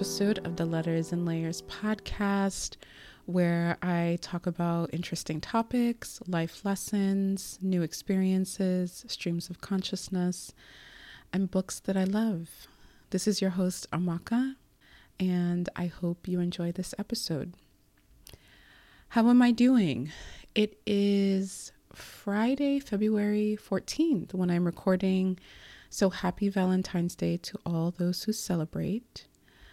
episode of the Letters and Layers podcast, where I talk about interesting topics, life lessons, new experiences, streams of consciousness, and books that I love. This is your host, Amaka, and I hope you enjoy this episode. How am I doing? It is Friday, February 14th when I'm recording, so happy Valentine's Day to all those who celebrate.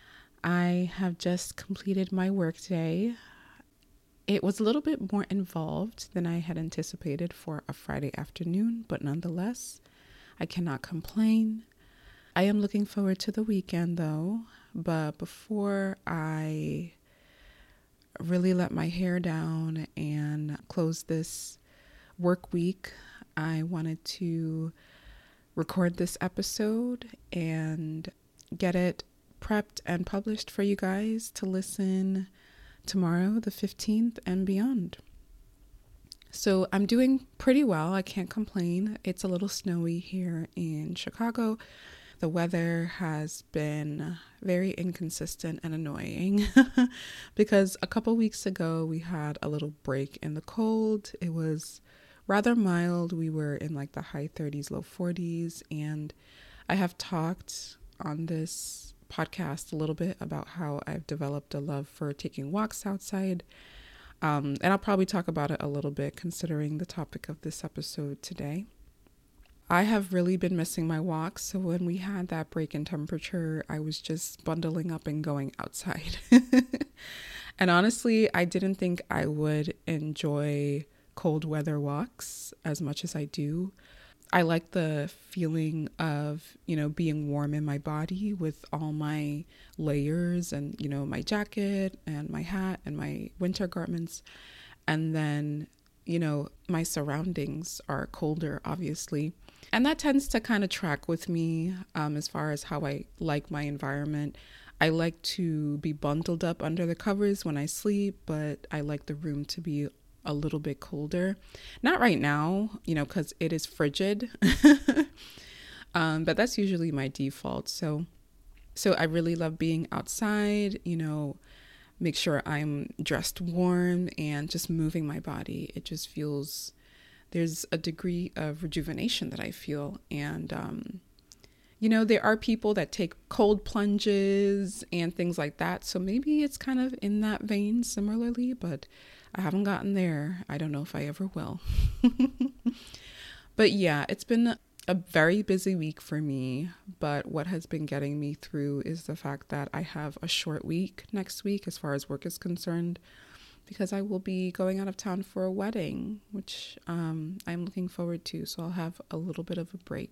I have just completed my workday. It was a little bit more involved than I had anticipated for a Friday afternoon, but nonetheless, I cannot complain. I am looking forward to the weekend though, but before I really let my hair down and close this work week, I wanted to record this episode and get it prepped and published for you guys to listen tomorrow, the 15th, and beyond. So I'm doing pretty well. I can't complain. It's a little snowy here in Chicago. The weather has been very inconsistent and annoying because a couple weeks ago we had a little break in the cold. It was rather mild. We were in like the high 30s, low 40s, and I have talked on this podcast a little bit about how I've developed a love for taking walks outside. And I'll probably talk about it a little bit considering the topic of this episode today. I have really been missing my walks. So when we had that break in temperature, I was just bundling up and going outside. And honestly, I didn't think I would enjoy cold weather walks as much as I do. I like the feeling of, being warm in my body with all my layers and, my jacket and my hat and my winter garments. And then, my surroundings are colder, obviously. And that tends to kind of track with me as far as how I like my environment. I like to be bundled up under the covers when I sleep, but I like the room to be a little bit colder. Not right now, because it is frigid, but that's usually my default. So I really love being outside, make sure I'm dressed warm and just moving my body. It just feels, there's a degree of rejuvenation that I feel. And, there are people that take cold plunges and things like that. So maybe it's kind of in that vein similarly, but I haven't gotten there. I don't know if I ever will. But yeah, it's been a very busy week for me. But what has been getting me through is the fact that I have a short week next week as far as work is concerned, because I will be going out of town for a wedding, which I'm looking forward to. So I'll have a little bit of a break.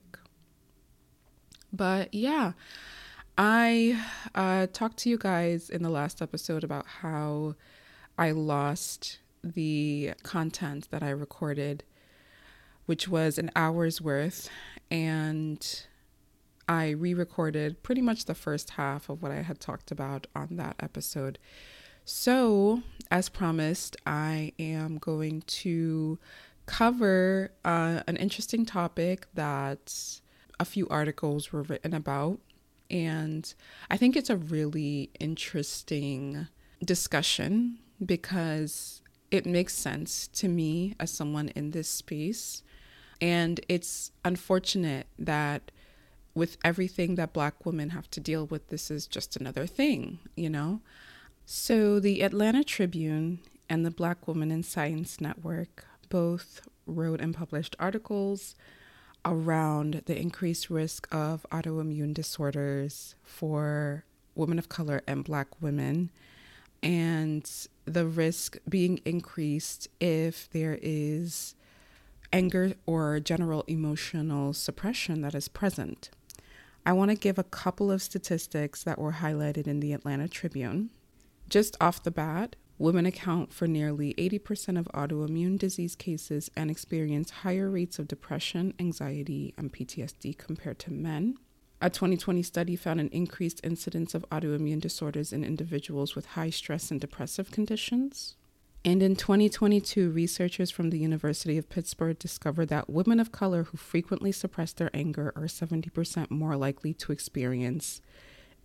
But yeah, I talked to you guys in the last episode about how I lost the content that I recorded, which was an hour's worth, and I re-recorded pretty much the first half of what I had talked about on that episode. So, as promised, I am going to cover an interesting topic that a few articles were written about, and I think it's a really interesting discussion because it makes sense to me as someone in this space. And it's unfortunate that with everything that Black women have to deal with, this is just another thing, So the Atlanta Tribune and the Black Women in Science Network both wrote and published articles around the increased risk of autoimmune disorders for women of color and Black women, and the risk being increased if there is anger or general emotional suppression that is present. I want to give a couple of statistics that were highlighted in the Atlanta Tribune. Just off the bat, women account for nearly 80% of autoimmune disease cases and experience higher rates of depression, anxiety, and PTSD compared to men. A 2020 study found an increased incidence of autoimmune disorders in individuals with high stress and depressive conditions. And in 2022, researchers from the University of Pittsburgh discovered that women of color who frequently suppress their anger are 70% more likely to experience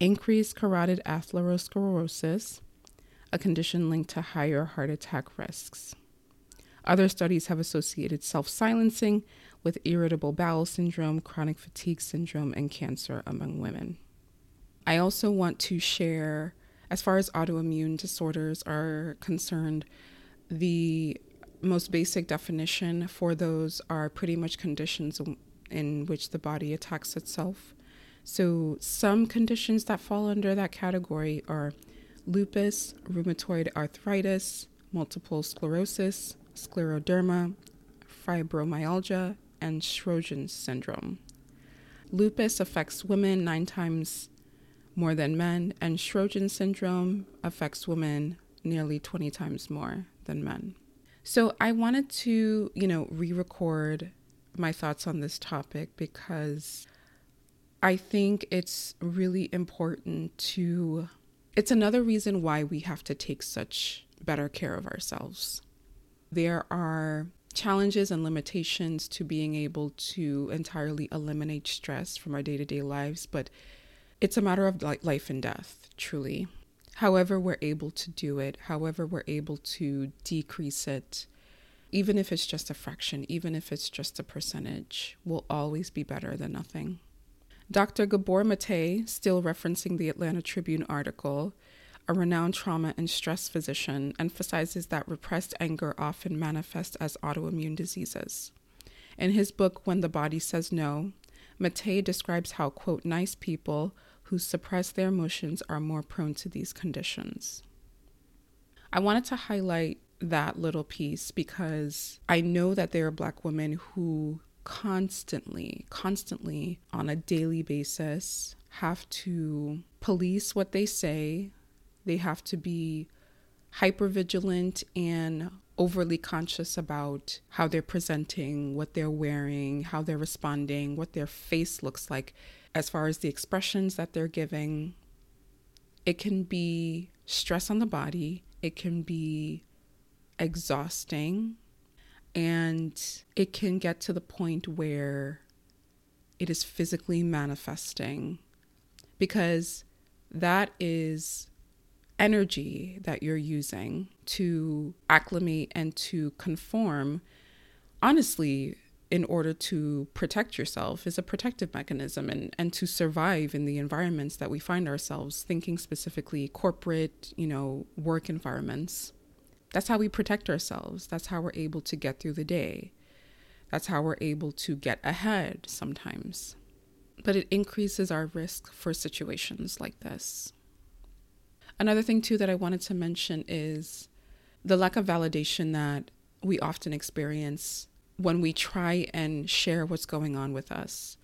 increased carotid atherosclerosis, a condition linked to higher heart attack risks. Other studies have associated self-silencing with irritable bowel syndrome, chronic fatigue syndrome, and cancer among women. I also want to share, as far as autoimmune disorders are concerned, the most basic definition for those are pretty much conditions in which the body attacks itself. So some conditions that fall under that category are lupus, rheumatoid arthritis, multiple sclerosis, scleroderma, fibromyalgia, and Sjögren's syndrome. Lupus affects women 9 times more than men, and Sjögren's syndrome affects women nearly 20 times more than men. So I wanted to, re-record my thoughts on this topic because I think it's really important it's another reason why we have to take such better care of ourselves. There are challenges and limitations to being able to entirely eliminate stress from our day-to-day lives, but it's a matter of life and death, truly. However we're able to do it, however we're able to decrease it, even if it's just a fraction, even if it's just a percentage, will always be better than nothing. Dr. Gabor Mate, still referencing the Atlanta Tribune article, a renowned trauma and stress physician, emphasizes that repressed anger often manifests as autoimmune diseases. In his book, When the Body Says No, Mate describes how, quote, nice people who suppress their emotions are more prone to these conditions. I wanted to highlight that little piece because I know that there are Black women who constantly on a daily basis have to police what they say. They have to be hypervigilant and overly conscious about how they're presenting, what they're wearing, how they're responding, what their face looks like as far as the expressions that they're giving. It can be stress on the body. It can be exhausting. And it can get to the point where it is physically manifesting because that is energy that you're using to acclimate and to conform, honestly, in order to protect yourself is a protective mechanism and to survive in the environments that we find ourselves, thinking specifically corporate, work environments. That's how we protect ourselves. That's how we're able to get through the day. That's how we're able to get ahead sometimes. But it increases our risk for situations like this. Another thing, too, that I wanted to mention is the lack of validation that we often experience when we try and share what's going on with us.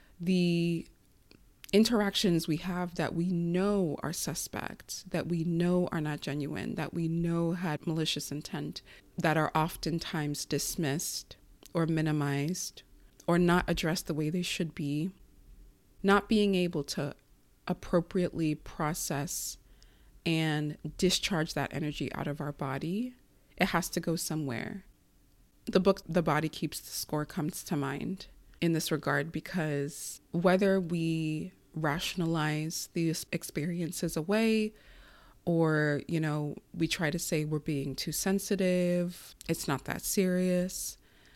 The interactions we have that we know are suspect, that we know are not genuine, that we know had malicious intent, that are oftentimes dismissed or minimized or not addressed the way they should be. Not being able to appropriately process and discharge that energy out of our body, it has to go somewhere. The book, The Body Keeps the Score, comes to mind in this regard because whether we rationalize these experiences away or, we try to say we're being too sensitive, it's not that serious,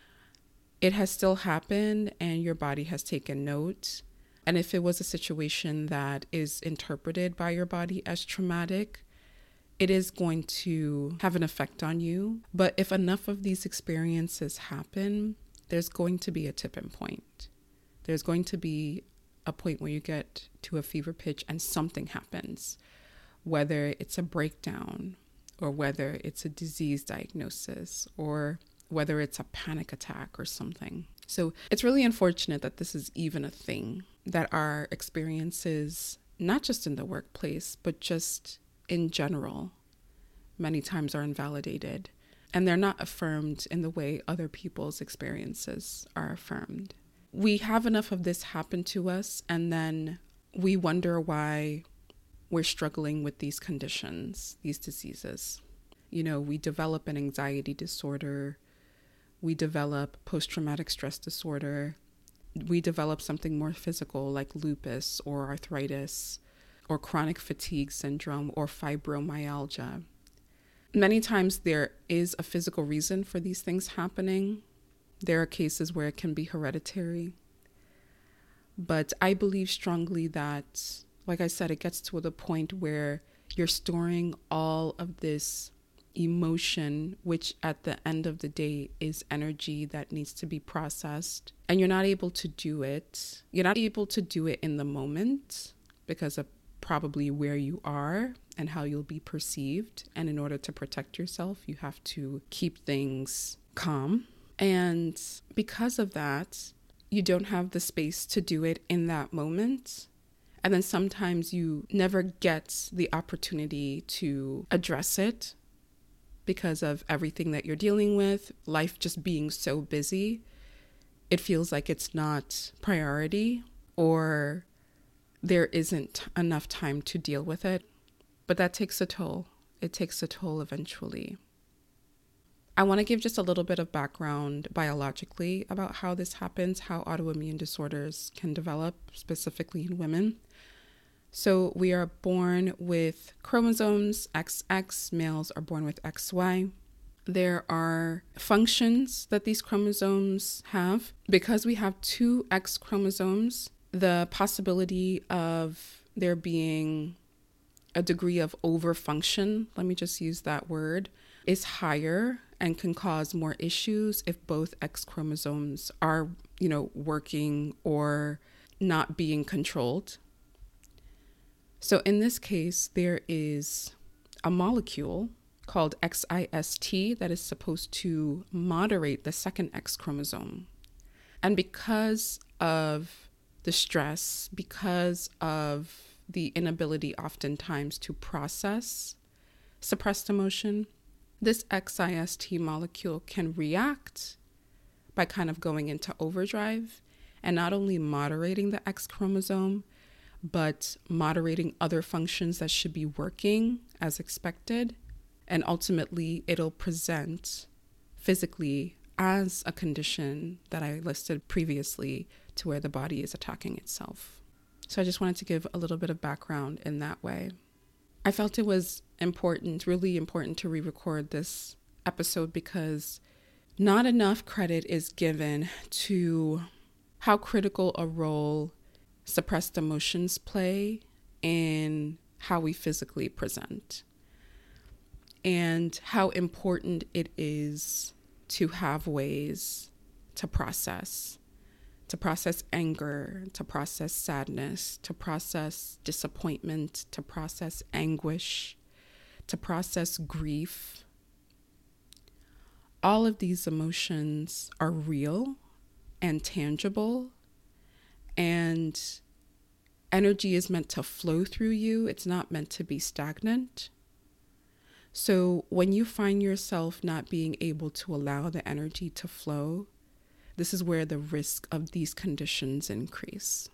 it has still happened and your body has taken note. And if it was a situation that is interpreted by your body as traumatic, it is going to have an effect on you. But if enough of these experiences happen, there's going to be a tipping point. There's going to be a point where you get to a fever pitch and something happens, whether it's a breakdown or whether it's a disease diagnosis or whether it's a panic attack or something. So it's really unfortunate that this is even a thing, that our experiences, not just in the workplace, but just in general, many times are invalidated. And they're not affirmed in the way other people's experiences are affirmed. We have enough of this happen to us, and then we wonder why we're struggling with these conditions, these diseases. We develop an anxiety disorder. We develop post-traumatic stress disorder. We develop something more physical like lupus or arthritis or chronic fatigue syndrome or fibromyalgia. Many times there is a physical reason for these things happening. There are cases where it can be hereditary. But I believe strongly that, like I said, it gets to the point where you're storing all of this emotion, which at the end of the day is energy that needs to be processed. And you're not able to do it. You're not able to do it in the moment because of probably where you are and how you'll be perceived. And in order to protect yourself, you have to keep things calm. And because of that, you don't have the space to do it in that moment. And then sometimes you never get the opportunity to address it because of everything that you're dealing with, life just being so busy. It feels like it's not priority, or there isn't enough time to deal with it. But that takes a toll. It takes a toll eventually. I want to give just a little bit of background biologically about how this happens, how autoimmune disorders can develop, specifically in women. So we are born with chromosomes XX, males are born with XY. There are functions that these chromosomes have. Because we have two X chromosomes, the possibility of there being a degree of overfunction, let me just use that word, is higher and can cause more issues if both X chromosomes are, working or not being controlled. So in this case, there is a molecule called XIST that is supposed to moderate the second X chromosome. And because of the stress, because of the inability oftentimes to process suppressed emotion, this XIST molecule can react by kind of going into overdrive and not only moderating the X chromosome, but moderating other functions that should be working as expected. And ultimately, it'll present physically as a condition that I listed previously, to where the body is attacking itself. So I just wanted to give a little bit of background in that way. I felt it was important, really important, to re-record this episode because not enough credit is given to how critical a role suppressed emotions play in how we physically present, and how important it is to have ways to process anger, to process sadness, to process disappointment, to process anguish, to process grief. All of these emotions are real and tangible, and energy is meant to flow through you. It's not meant to be stagnant. So when you find yourself not being able to allow the energy to flow, this is where the risk of these conditions increase.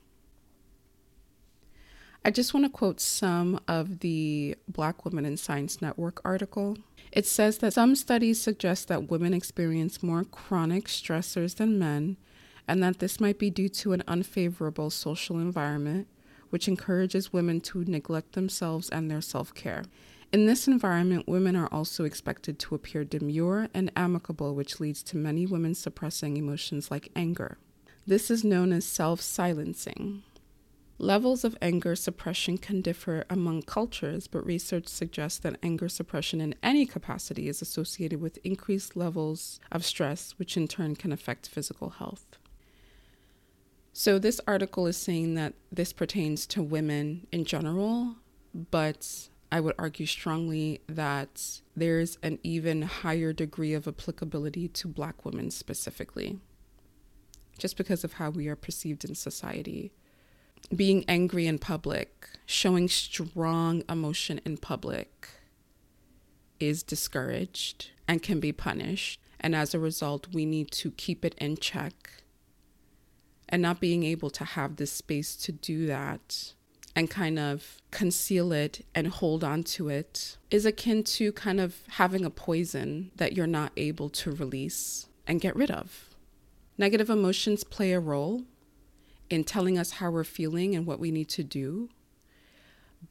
I just want to quote some of the Black Women in Science Network article. It says that some studies suggest that women experience more chronic stressors than men, and that this might be due to an unfavorable social environment, which encourages women to neglect themselves and their self-care. In this environment, women are also expected to appear demure and amicable, which leads to many women suppressing emotions like anger. This is known as self-silencing. Levels of anger suppression can differ among cultures, but research suggests that anger suppression in any capacity is associated with increased levels of stress, which in turn can affect physical health. So this article is saying that this pertains to women in general, but I would argue strongly that there's an even higher degree of applicability to Black women specifically, just because of how we are perceived in society. Being angry in public, showing strong emotion in public is discouraged and can be punished. And as a result, we need to keep it in check. And not being able to have this space to do that and kind of conceal it and hold on to it is akin to kind of having a poison that you're not able to release and get rid of. Negative emotions play a role in telling us how we're feeling and what we need to do.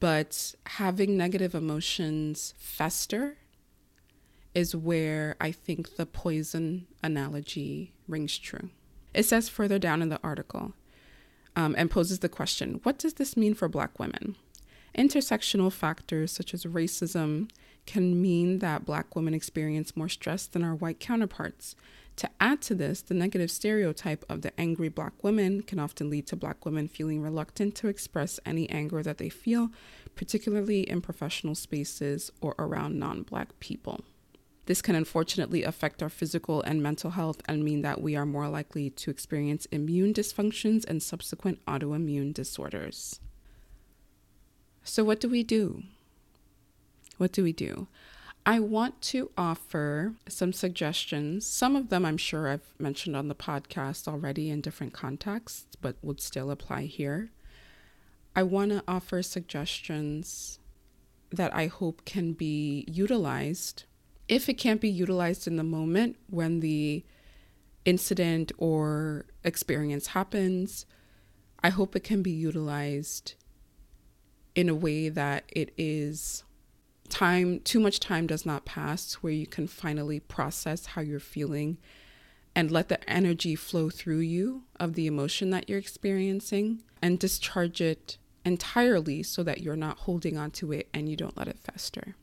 But having negative emotions fester is where I think the poison analogy rings true. It says further down in the article, and poses the question, what does this mean for Black women? Intersectional factors such as racism can mean that Black women experience more stress than our white counterparts. To add to this, the negative stereotype of the angry Black woman can often lead to Black women feeling reluctant to express any anger that they feel, particularly in professional spaces or around non-Black people. This can unfortunately affect our physical and mental health and mean that we are more likely to experience immune dysfunctions and subsequent autoimmune disorders. So what do we do? What do we do? I want to offer some suggestions. Some of them I'm sure I've mentioned on the podcast already in different contexts, but would still apply here. I want to offer suggestions that I hope can be utilized. If it can't be utilized in the moment when the incident or experience happens, I hope it can be utilized in a way that it is too much time does not pass, where you can finally process how you're feeling and let the energy flow through you of the emotion that you're experiencing and discharge it entirely so that you're not holding on to it and you don't let it fester.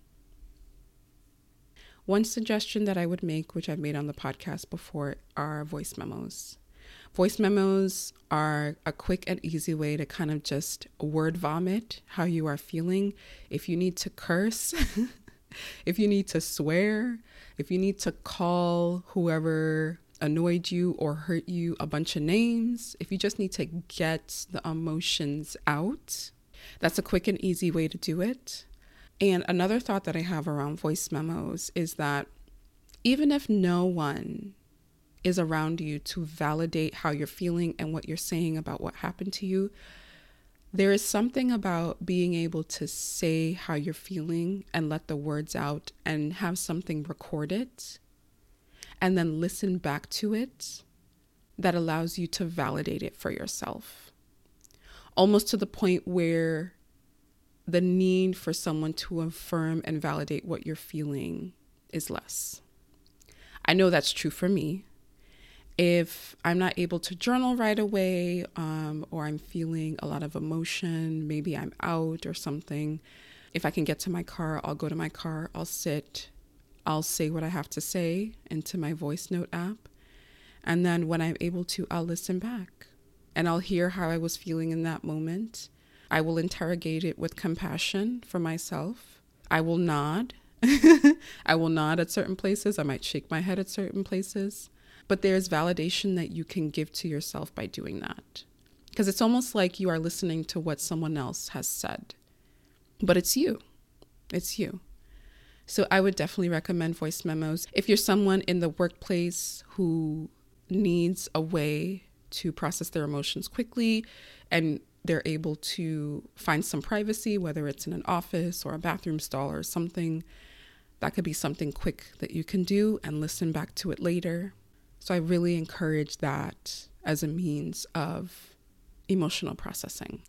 One suggestion that I would make, which I've made on the podcast before, are voice memos. Voice memos are a quick and easy way to kind of just word vomit how you are feeling. If you need to curse, if you need to swear, if you need to call whoever annoyed you or hurt you a bunch of names, if you just need to get the emotions out, that's a quick and easy way to do it. And another thought that I have around voice memos is that even if no one is around you to validate how you're feeling and what you're saying about what happened to you, there is something about being able to say how you're feeling and let the words out and have something recorded and then listen back to it that allows you to validate it for yourself. Almost to the point where the need for someone to affirm and validate what you're feeling is less. I know that's true for me. If I'm not able to journal right away, or I'm feeling a lot of emotion, maybe I'm out or something, if I can get to my car, I'll go to my car, I'll sit, I'll say what I have to say into my voice note app. And then when I'm able to, I'll listen back and I'll hear how I was feeling in that moment. I will interrogate it with compassion for myself. I will nod. I will nod at certain places. I might shake my head at certain places. But there's validation that you can give to yourself by doing that. Because it's almost like you are listening to what someone else has said. But it's you. It's you. So I would definitely recommend voice memos. If you're someone in the workplace who needs a way to process their emotions quickly and they're able to find some privacy, whether it's in an office or a bathroom stall or something, that could be something quick that you can do and listen back to it later. So I really encourage that as a means of emotional processing.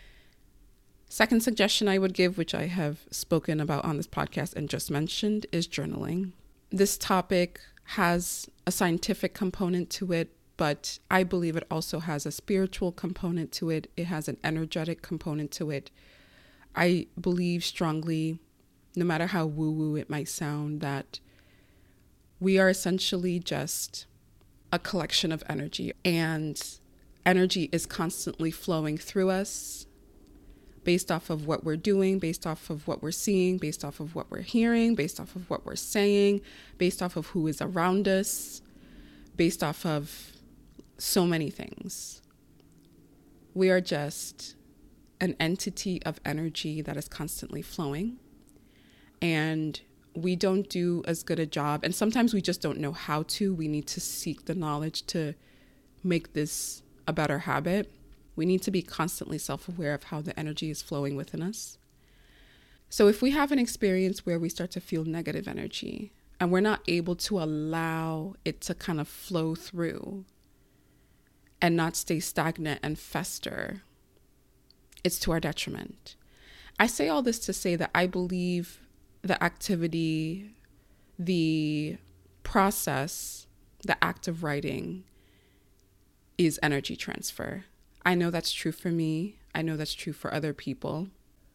Second suggestion I would give, which I have spoken about on this podcast and just mentioned, is journaling. This topic has a scientific component to it, but I believe it also has a spiritual component to it. It has an energetic component to it. I believe strongly, no matter how woo-woo it might sound, that we are essentially just a collection of energy, and energy is constantly flowing through us based off of what we're doing, based off of what we're seeing, based off of what we're hearing, based off of what we're saying, based off of who is around us, based off of so many things. We are just an entity of energy that is constantly flowing, and we don't do as good a job, and sometimes we just don't know how to. We need to seek the knowledge to make this a better habit. We need to be constantly self-aware of how the energy is flowing within us. So if we have an experience where we start to feel negative energy and we're not able to allow it to kind of flow through and not stay stagnant and fester, it's to our detriment. I say all this to say that I believe the activity, the process, the act of writing is energy transfer. I know that's true for me. I know that's true for other people.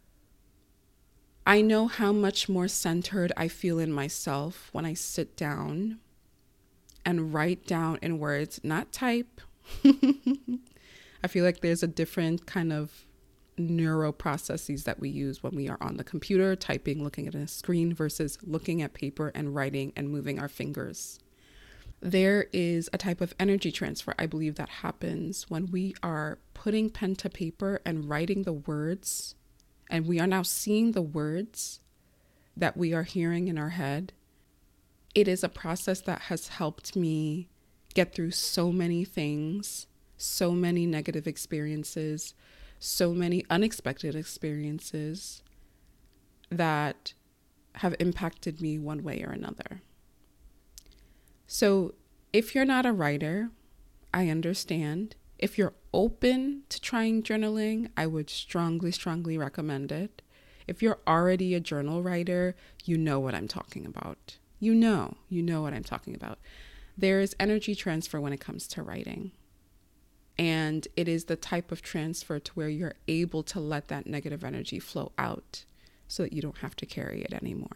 I know how much more centered I feel in myself when I sit down and write down in words, not type. I feel like there's a different kind of neuro processes that we use when we are on the computer, typing, looking at a screen versus looking at paper and writing and moving our fingers. There is a type of energy transfer, I believe, that happens when we are putting pen to paper and writing the words, and we are now seeing the words that we are hearing in our head. It is a process that has helped me get through so many things, so many negative experiences, so many unexpected experiences that have impacted me one way or another. So if you're not a writer, I understand. If you're open to trying journaling, I would strongly, strongly recommend it. If you're already a journal writer, you know what I'm talking about. You know what I'm talking about. There is energy transfer when it comes to writing. And it is the type of transfer to where you're able to let that negative energy flow out so that you don't have to carry it anymore.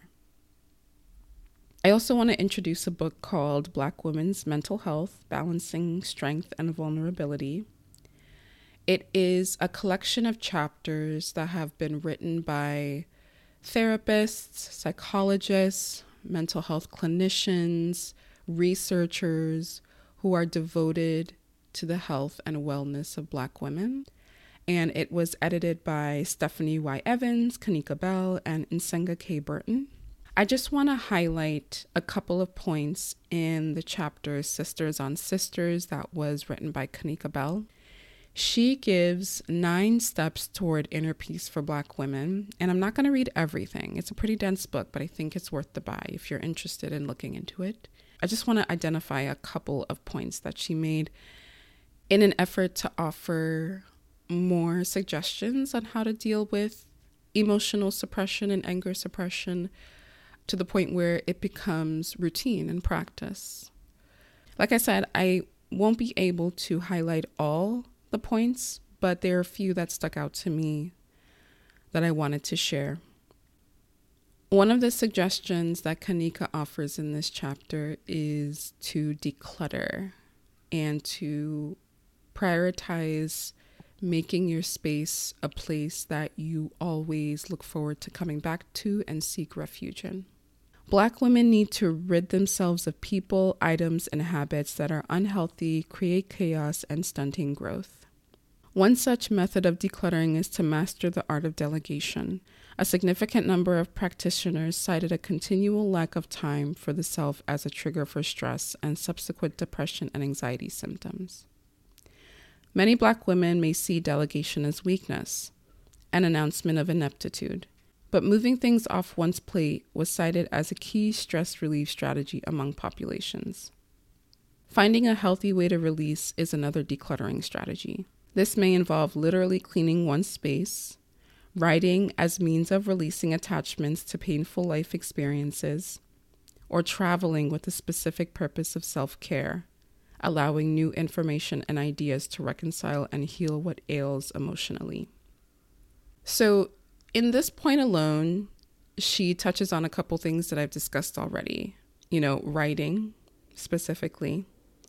I also want to introduce a book called Black Women's Mental Health, Balancing Strength and Vulnerability. It is a collection of chapters that have been written by therapists, psychologists, mental health clinicians, researchers who are devoted to the health and wellness of Black women. And it was edited by Stephanie Y. Evans, Kanika Bell, and Nsenga K. Burton. I just want to highlight a couple of points in the chapter Sisters on Sisters that was written by Kanika Bell. She gives 9 steps toward inner peace for Black women. And I'm not going to read everything. It's a pretty dense book, but I think it's worth the buy if you're interested in looking into it. I just want to identify a couple of points that she made in an effort to offer more suggestions on how to deal with emotional suppression and anger suppression to the point where it becomes routine and practice. Like I said, I won't be able to highlight all the points, but there are a few that stuck out to me that I wanted to share. One of the suggestions that Kanika offers in this chapter is to declutter and to prioritize making your space a place that you always look forward to coming back to and seek refuge in. Black women need to rid themselves of people, items, and habits that are unhealthy, create chaos, and stunting growth. One such method of decluttering is to master the art of delegation. A significant number of practitioners cited a continual lack of time for the self as a trigger for stress and subsequent depression and anxiety symptoms. Many Black women may see delegation as weakness, an announcement of ineptitude. But moving things off one's plate was cited as a key stress relief strategy among populations. Finding a healthy way to release is another decluttering strategy. This may involve literally cleaning one's space, writing as means of releasing attachments to painful life experiences, or traveling with the specific purpose of self-care, allowing new information and ideas to reconcile and heal what ails emotionally. So, in this point alone, she touches on a couple things that I've discussed already. Writing specifically.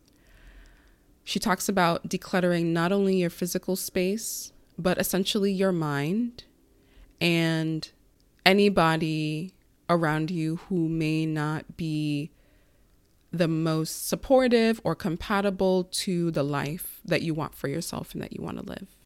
She talks about decluttering not only your physical space, but essentially your mind and anybody around you who may not be the most supportive or compatible to the life that you want for yourself and that you want to live.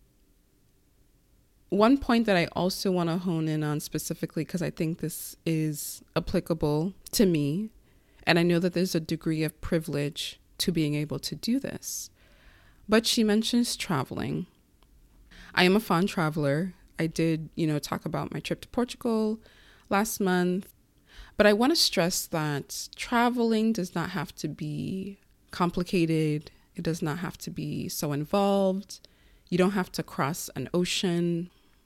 One point that I also want to hone in on specifically, because I think this is applicable to me, and I know that there's a degree of privilege to being able to do this, but she mentions traveling. I am a fond traveler. I did, talk about my trip to Portugal last month, but I want to stress that traveling does not have to be complicated. It does not have to be so involved. You don't have to cross an ocean.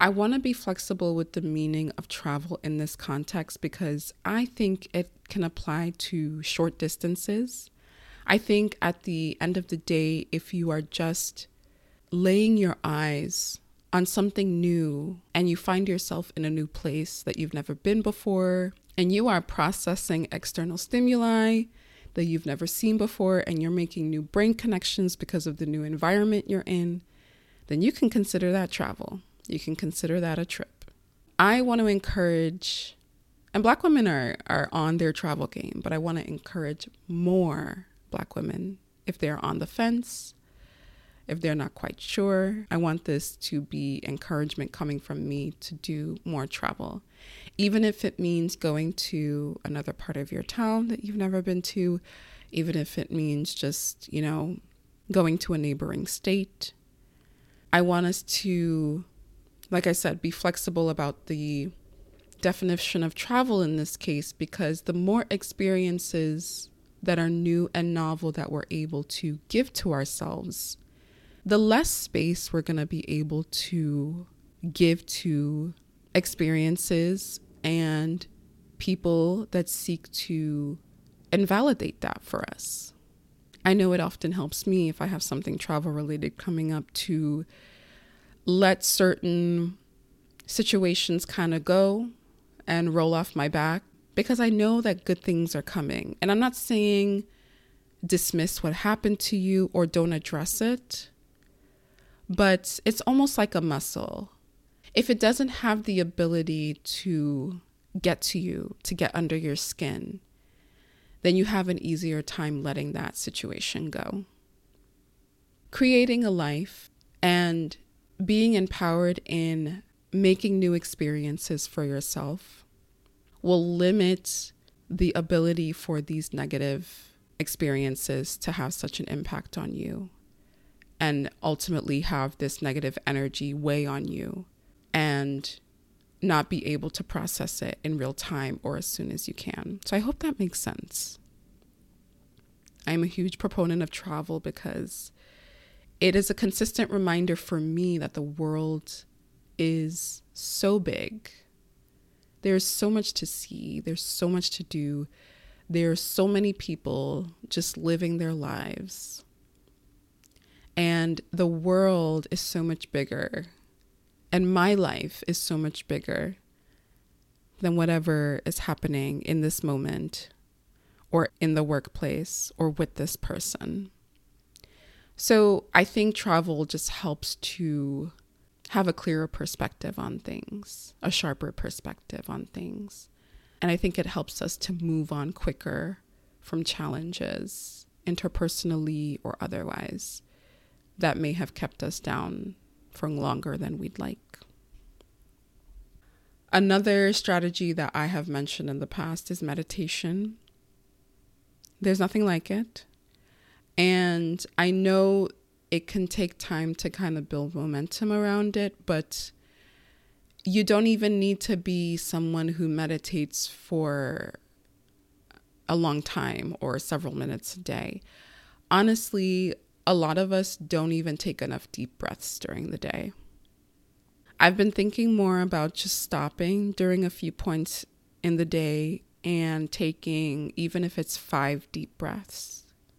I want to be flexible with the meaning of travel in this context because I think it can apply to short distances. I think at the end of the day, if you are just laying your eyes on something new and you find yourself in a new place that you've never been before, and you are processing external stimuli that you've never seen before, and you're making new brain connections because of the new environment you're in, then you can consider that travel. You can consider that a trip. I want to encourage, and Black women are on their travel game, but I want to encourage more Black women if they're on the fence, if they're not quite sure. I want this to be encouragement coming from me to do more travel, even if it means going to another part of your town that you've never been to, even if it means just, going to a neighboring state. I want us to, like I said, be flexible about the definition of travel in this case, because the more experiences that are new and novel that we're able to give to ourselves, the less space we're going to be able to give to experiences and people that seek to invalidate that for us. I know it often helps me if I have something travel related coming up to let certain situations kind of go and roll off my back, because I know that good things are coming. And I'm not saying dismiss what happened to you or don't address it, but it's almost like a muscle. If it doesn't have the ability to get to you, to get under your skin, then you have an easier time letting that situation go. Creating a life and being empowered in making new experiences for yourself will limit the ability for these negative experiences to have such an impact on you and ultimately have this negative energy weigh on you and not be able to process it in real time or as soon as you can. So I hope that makes sense. I'm a huge proponent of travel because it is a consistent reminder for me that the world is so big. There's so much to see. There's so much to do. There's so many people just living their lives. And the world is so much bigger. And my life is so much bigger than whatever is happening in this moment or in the workplace or with this person. So I think travel just helps to have a clearer perspective on things, a sharper perspective on things. And I think it helps us to move on quicker from challenges, interpersonally or otherwise, that may have kept us down for longer than we'd like. Another strategy that I have mentioned in the past is meditation. There's nothing like it. And I know it can take time to kind of build momentum around it, but you don't even need to be someone who meditates for a long time or several minutes a day. Honestly, a lot of us don't even take enough deep breaths during the day. I've been thinking more about just stopping during a few points in the day and taking, even if it's 5 deep breaths.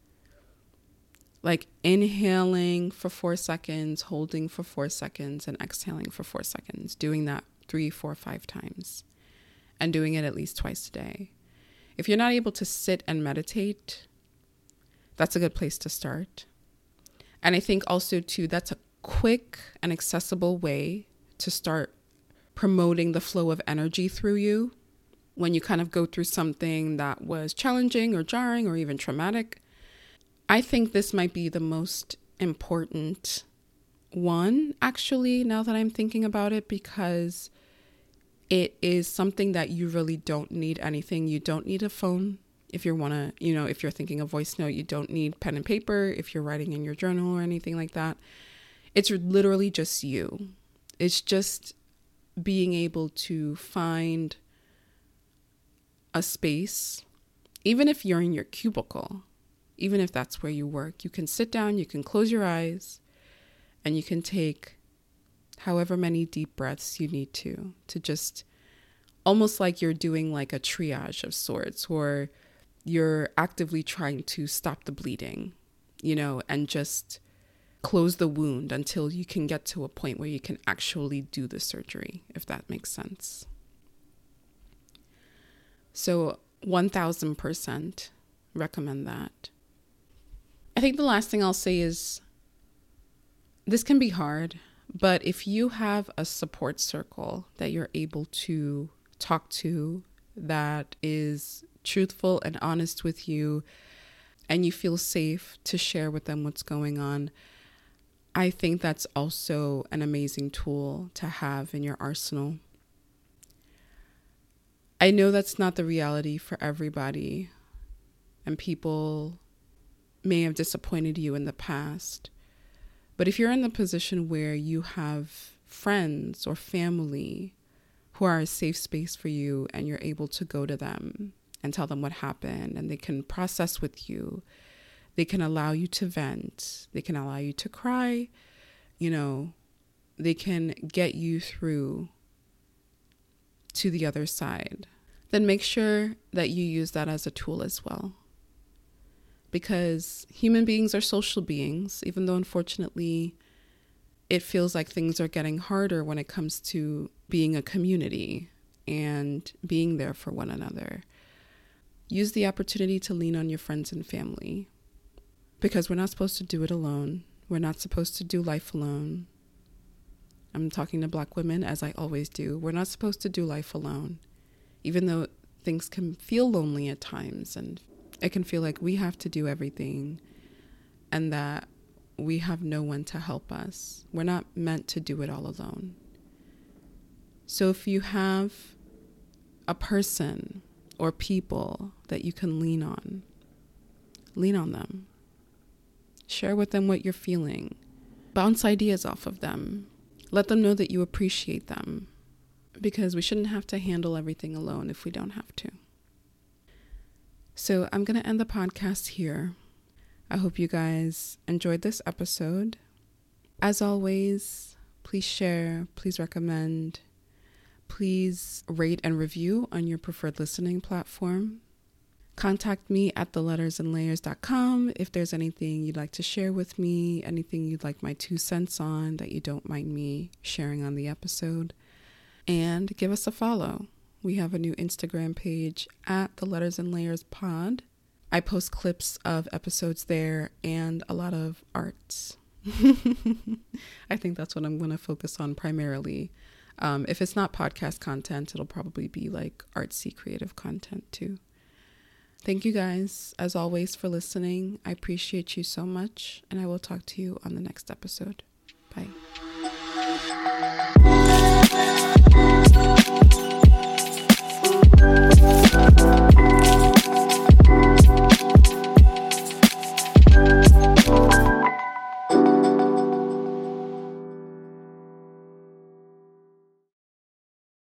Like inhaling for 4 seconds, holding for 4 seconds, and exhaling for 4 seconds. Doing that 3, 4, 5 times. And doing it at least twice a day. If you're not able to sit and meditate, that's a good place to start. And I think also too, that's a quick and accessible way to start promoting the flow of energy through you. When you kind of go through something that was challenging or jarring or even traumatic, I think this might be the most important one, actually, now that I'm thinking about it, because it is something that you really don't need anything. You don't need a phone. If you want to, if you're thinking a voice note, you don't need pen and paper. If you're writing in your journal or anything like that, it's literally just you. It's just being able to find a space, even if you're in your cubicle, even if that's where you work, you can sit down, you can close your eyes, and you can take however many deep breaths you need to just almost like you're doing like a triage of sorts, or you're actively trying to stop the bleeding, and just close the wound until you can get to a point where you can actually do the surgery, if that makes sense. So 1000% recommend that. I think the last thing I'll say is this can be hard, but if you have a support circle that you're able to talk to that is truthful and honest with you, and you feel safe to share with them what's going on, I think that's also an amazing tool to have in your arsenal. I know that's not the reality for everybody, and people may have disappointed you in the past. But if you're in the position where you have friends or family who are a safe space for you, and you're able to go to them and tell them what happened, and they can process with you, they can allow you to vent, they can allow you to cry, they can get you through to the other side, then make sure that you use that as a tool as well. Because human beings are social beings, even though unfortunately it feels like things are getting harder when it comes to being a community and being there for one another. Use the opportunity to lean on your friends and family, because we're not supposed to do it alone. We're not supposed to do life alone. I'm talking to Black women, as I always do. We're not supposed to do life alone, even though things can feel lonely at times, and it can feel like we have to do everything and that we have no one to help us. We're not meant to do it all alone. So if you have a person or people that you can lean on them. Share with them what you're feeling. Bounce ideas off of them. Let them know that you appreciate them, because we shouldn't have to handle everything alone if we don't have to. So I'm going to end the podcast here. I hope you guys enjoyed this episode. As always, please share, please recommend, please rate and review on your preferred listening platform. Contact me at thelettersandlayers.com if there's anything you'd like to share with me, anything you'd like my 2 cents on that you don't mind me sharing on the episode. And give us a follow. We have a new Instagram page at The Letters and Layers Pod. I post clips of episodes there and a lot of arts. I think that's what I'm going to focus on primarily. If it's not podcast content, it'll probably be like artsy creative content too. Thank you guys, as always, for listening. I appreciate you so much, and I will talk to you on the next episode.